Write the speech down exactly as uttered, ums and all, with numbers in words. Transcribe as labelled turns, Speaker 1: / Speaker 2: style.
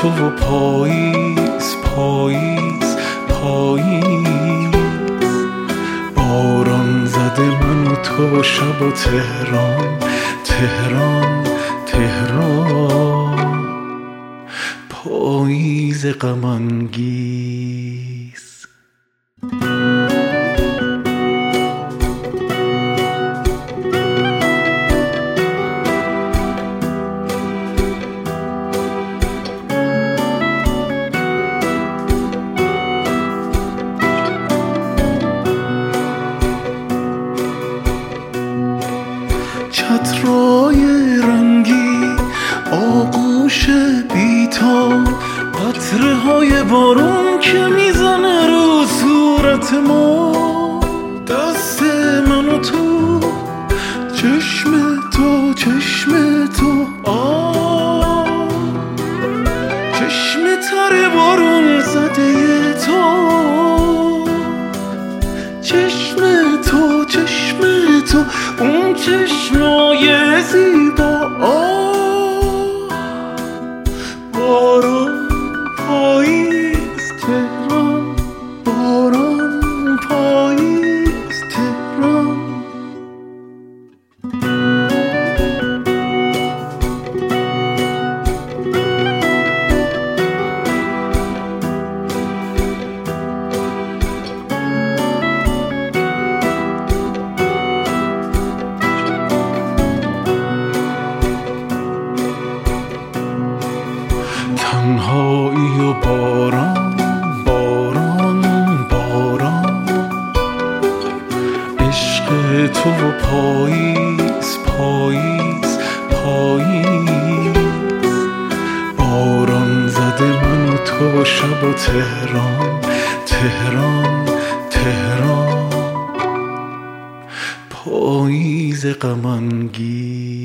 Speaker 1: تو و پاییز پاییز پاییز. باران زده من و تو شب و تهران تهران تهران. پاییز غم انگیز. چترای رنگی آغوش بیتاب، قطره های بارون که میزنه رو صورت ما. دست من و تو، چشم تو چشم تو آه، چشم تر بارون زده تو، چشم تو چشم تو اون چشمای زیبا آه. باران پاییز تهران، باران پاییز تهران. تنهایی و باران باران باران. عشق تو و پاییز پاییز پاییز. باران زده من و تو شب و تهران تهران تهران. پاییز غم انگیز.